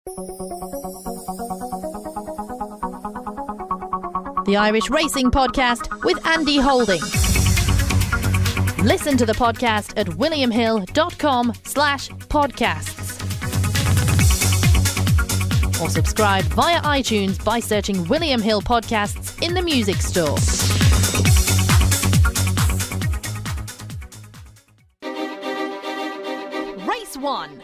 The Irish Racing Podcast with Andy Holding. Listen to the podcast at williamhill.com/podcasts. Or subscribe via iTunes by searching William Hill Podcasts in the music store. Race 1.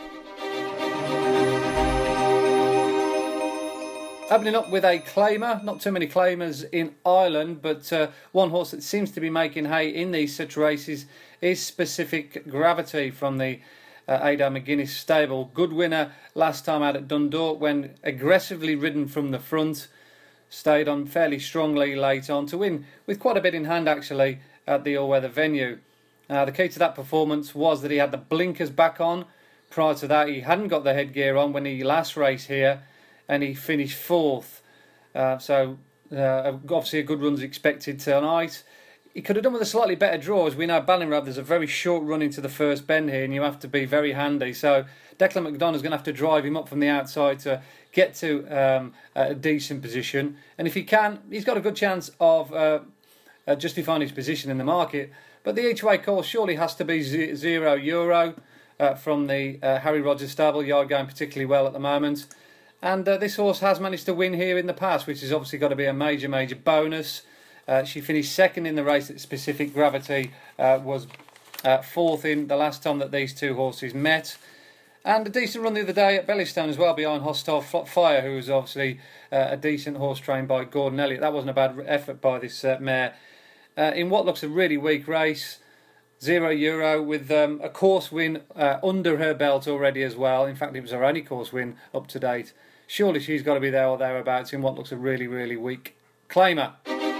Opening up with a claimer, not too many claimers in Ireland, but one horse that seems to be making hay in these such races is Specific Gravity from the Ada McGuinness stable. Good winner last time out at Dundalk when aggressively ridden from the front. Stayed on fairly strongly late on to win with quite a bit in hand actually at the all-weather venue. The key to that performance was that he had the blinkers back on. Prior to that he hadn't got the headgear on when he last raced here, and he finished fourth. So obviously a good run's expected tonight. He could have done with a slightly better draw. As we know, Ballinrobe, there's a very short run into the first bend here, and you have to be very handy. So Declan McDonough's going to have to drive him up from the outside to get to a decent position. And if he can, he's got a good chance of justifying his position in the market. But the each-way call surely has to be €0 from the Harry Rogers stable. Yard going particularly well at the moment. And this horse has managed to win here in the past, which has obviously got to be a major, major bonus. She finished second in the race at Specific Gravity, was fourth in the last time that these two horses met. And a decent run the other day at Bellystone as well, behind Hostile Fire, who was obviously a decent horse trained by Gordon Elliott. That wasn't a bad effort by this mare. In what looks a really weak race, €0 with a course win under her belt already as well. In fact, it was her only course win up to date. Surely she's got to be there or thereabouts in what looks a really, really weak claimer.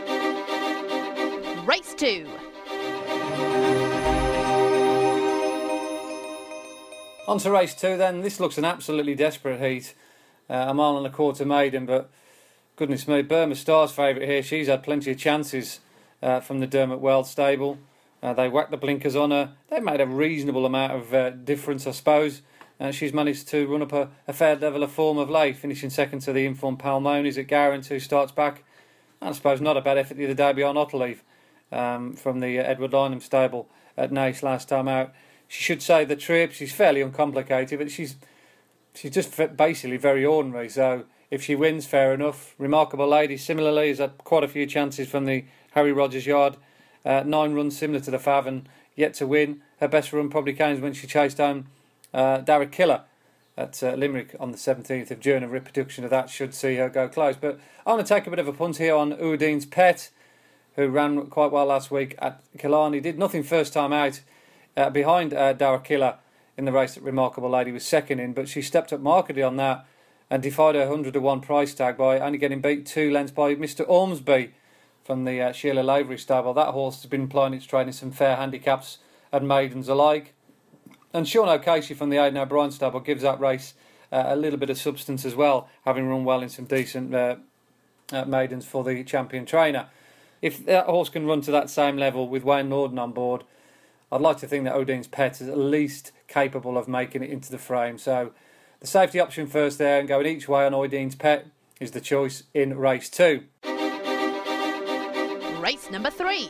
Race 2. On to race 2 then. This looks an absolutely desperate heat. A mile and a quarter maiden, but goodness me, Burma Star's favourite here. She's had plenty of chances from the Dermot Weld stable. They whacked the blinkers on her. They made a reasonable amount of difference, I suppose. She's managed to run up a fair level of form of late, finishing second to the informed Palmones at Gowran, who starts back. And I suppose not a bad effort the other day beyond Otterleaf from the Edward Lynham stable at Naas last time out. She should say the trip. She's fairly uncomplicated, but she's just basically very ordinary. So if she wins, fair enough. Remarkable Lady similarly has had quite a few chances from the Harry Rogers yard. 9 runs similar to the Fav and yet to win. Her best run probably came when she chased home Darragh Killer at Limerick on the 17th of June. A reproduction of that should see her go close. But I'm going to take a bit of a punt here on Udine's Pet, who ran quite well last week at Killarney. Did nothing first time out behind Darragh Killer in the race that Remarkable Lady was second in, but she stepped up markedly on that and defied her 100-to-1 price tag by only getting beat 2 lengths by Mr Ormsby from the Sheila Lavery stable. That horse has been plying its trade in some fair handicaps and maidens alike. And Sean O'Casey from the Aidan O'Brien stable gives that race a little bit of substance as well, having run well in some decent maidens for the champion trainer. If that horse can run to that same level with Wayne Lorden on board, I'd like to think that Udine's Pet is at least capable of making it into the frame. So the safety option first there and going each way on Udine's Pet is the choice in race 2. Race number 3.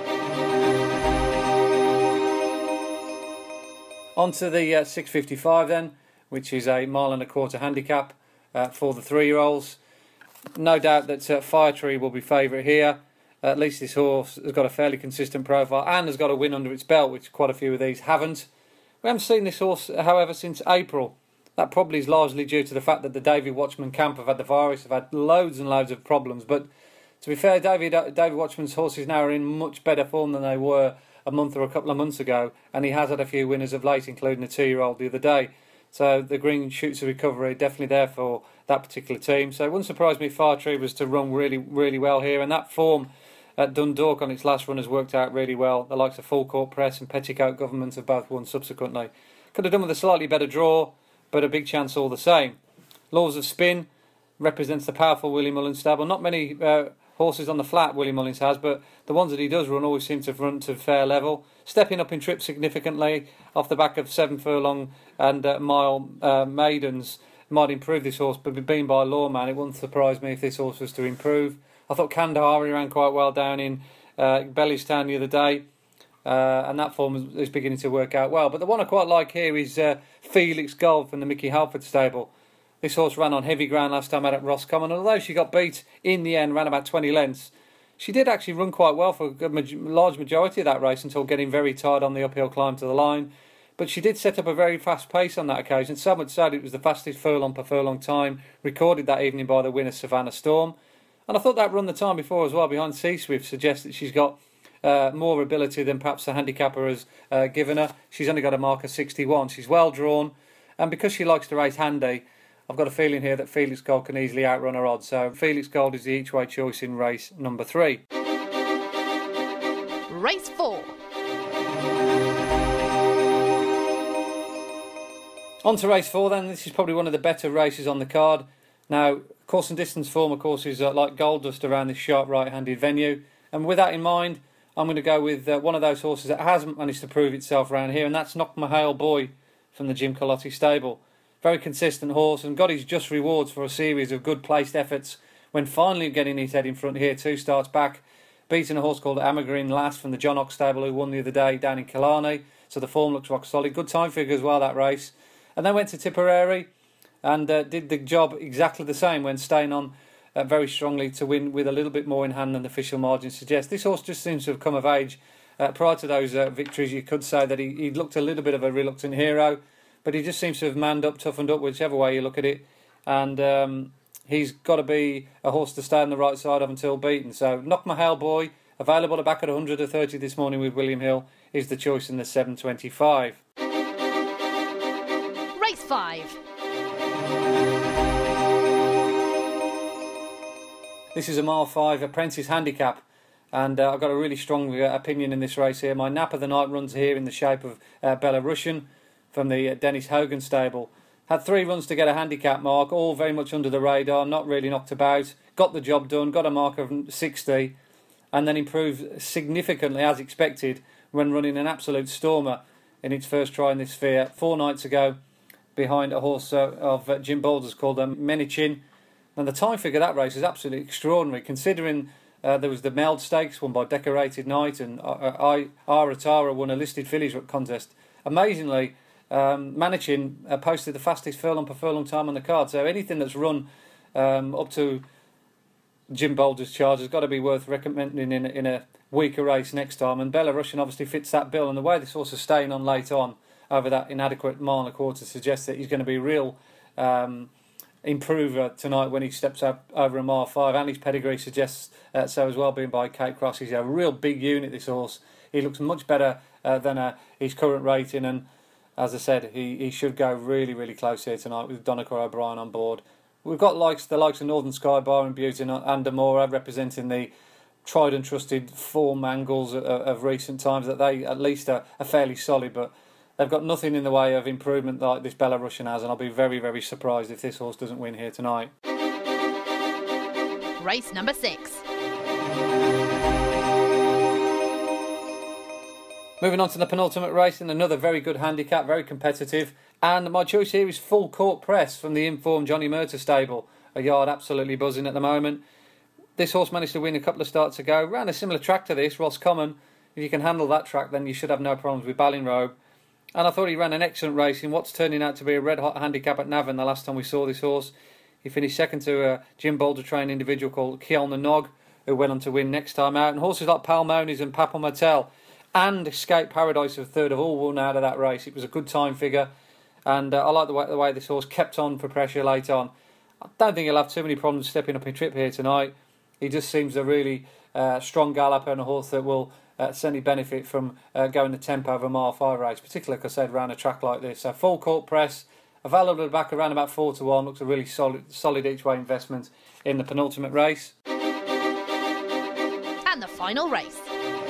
On to the 6.55 then, which is a mile and a quarter handicap for the 3-year-olds. No doubt that Fire Tree will be favourite here. At least this horse has got a fairly consistent profile and has got a win under its belt, which quite a few of these haven't. We haven't seen this horse, however, since April. That probably is largely due to the fact that the David Watchman camp have had the virus, have had loads and loads of problems. But to be fair, David Watchman's horses now are in much better form than they were a month or a couple of months ago, and he has had a few winners of late, including a 2-year-old the other day. So the green shoots of recovery definitely there for that particular team. So it wouldn't surprise me if Fire Tree was to run really, really well here, and that form at Dundalk on its last run has worked out really well. The likes of Full Court Press and Petticoat Government have both won subsequently. Could have done with a slightly better draw, but a big chance all the same. Laws of Spin represents the powerful Willie Mullins stable. Not many horses on the flat Willie Mullins has, but the ones that he does run always seem to run to fair level. Stepping up in trip significantly off the back of 7 furlong and mile maidens might improve this horse, but being by Lawman, it wouldn't surprise me if this horse was to improve. I thought Kandahar ran quite well down in Bellistown the other day, and that form is beginning to work out well. But the one I quite like here is Felix Gold from the Mickey Halford stable. This horse ran on heavy ground last time out at Roscommon, and although she got beat in the end, ran about 20 lengths, she did actually run quite well for a large majority of that race until getting very tired on the uphill climb to the line. But she did set up a very fast pace on that occasion, so much so that it was the fastest furlong per furlong time recorded that evening by the winner, Savannah Storm. And I thought that run the time before as well behind Sea Swift suggests that she's got more ability than perhaps the handicapper has given her. She's only got a mark of 61. She's well drawn, and because she likes to race handy, I've got a feeling here that Felix Gold can easily outrun her odds. So Felix Gold is the each-way choice in race number 3. Race 4. On to race 4 then. This is probably one of the better races on the card. Now, course and distance form, of course, is like gold dust around this sharp right-handed venue. And with that in mind, I'm going to go with one of those horses that hasn't managed to prove itself around here, and that's Knockmahale Boy from the Jim Colotti stable. Very consistent horse and got his just rewards for a series of good placed efforts when finally getting his head in front here 2 starts back, beating a horse called Amagreen Last from the John Ox stable who won the other day down in Killarney. So the form looks rock solid. Good time figure as well, that race. And then went to Tipperary and did the job exactly the same when staying on very strongly to win with a little bit more in hand than the official margin suggests. This horse just seems to have come of age. Prior to those victories, you could say that he looked a little bit of a reluctant hero, but he just seems to have manned up, toughened up, whichever way you look at it. And he's got to be a horse to stay on the right side of until beaten. So Knockmahale Boy, available to back at 130 this morning with William Hill, is the choice in the 7.25. Race 5. This is a mile 5 apprentice handicap, and I've got a really strong opinion in this race here. My nap of the night runs here in the shape of Belarusian from the Dennis Hogan stable. Had 3 runs to get a handicap mark, all very much under the radar, not really knocked about. Got the job done, got a mark of 60, and then improved significantly as expected when running an absolute stormer in its first try in this sphere 4 nights ago behind a horse of Jim Boulder's called Menichin. And the time figure of that race is absolutely extraordinary, considering there was the Meld Stakes won by Decorated Knight, and Aratara won a listed fillies contest. Amazingly, Manichin posted the fastest furlong per furlong time on the card. So anything that's run up to Jim Boulder's charge has got to be worth recommending in a weaker race next time. And Belarusian obviously fits that bill. And the way this horse is staying on late on over that inadequate mile and a quarter suggests that he's going to be a real improver tonight when he steps up over a mile 5. And his pedigree suggests so as well, being by Kate Cross. He's a real big unit, this horse. He looks much better than his current rating, and as I said, he should go really, really close here tonight with Donnachar O'Brien on board. We've got the likes of Northern Sky Bar and Beauty and Andamora representing the tried and trusted form angles of recent times, that they at least are fairly solid, but they've got nothing in the way of improvement like this Belarusian has, and I'll be very, very surprised if this horse doesn't win here tonight. Race number 6. Moving on to the penultimate race in another very good handicap, very competitive. And my choice here is Full Court Press from the informed Johnny Murtagh stable. A yard absolutely buzzing at the moment. This horse managed to win a couple of starts ago. Ran a similar track to this, Roscommon. If you can handle that track, then you should have no problems with Ballinrobe. And I thought he ran an excellent race in what's turning out to be a red-hot handicap at Navan the last time we saw this horse. He finished second to a Jim Boulder trained individual called Kielna Nog, who went on to win next time out. And horses like Palmones and Papa Martel and Escape Paradise of third have all won out of that race. It was a good time figure, and I like the way this horse kept on for pressure late on. I don't think he'll have too many problems stepping up in trip here tonight. He just seems a really strong galloper and a horse that will certainly benefit from going the tempo of a mile 5 race, particularly, like I said, around a track like this. So Full Court Press, available at the back around about 4-1, looks a really solid each-way investment in the penultimate race. And the final race.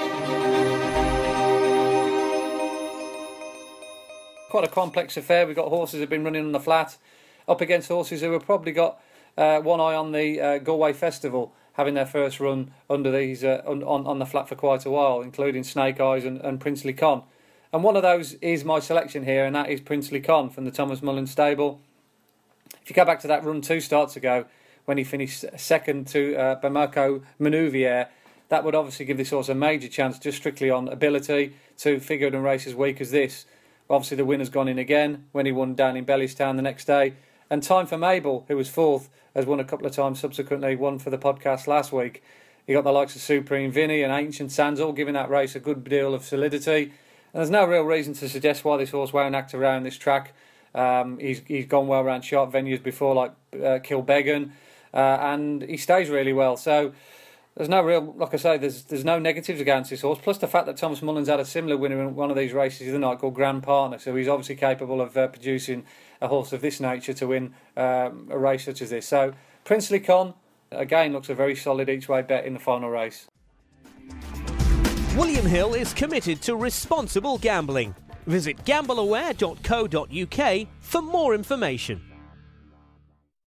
Quite a complex affair. We've got horses who have been running on the flat up against horses who have probably got one eye on the Galway Festival, having their first run under these on the flat for quite a while, including Snake Eyes and Princely Con. And one of those is my selection here, and that is Princely Con from the Thomas Mullen stable. If If you go back to that run 2 starts ago, when he finished second to Bamako Manouvier, that would obviously give this horse a major chance, just strictly on ability, to figure in a race as weak as this. Obviously, the winner's gone in again when he won down in Bellistown the next day. And Time for Mabel, who was 4th, has won a couple of times subsequently, won for the podcast last week. You got the likes of Supreme Vinny and Ancient Sands all giving that race a good deal of solidity. And there's no real reason to suggest why this horse won't act around this track. He's gone well around sharp venues before, like Kilbeggan, and he stays really well. So there's no real, like I say, there's no negatives against this horse. Plus the fact that Thomas Mullins had a similar winner in one of these races the other night called Grand Partner. So he's obviously capable of producing a horse of this nature to win a race such as this. So Princely Con, again, looks a very solid each-way bet in the final race. William Hill is committed to responsible gambling. Visit gambleaware.co.uk for more information.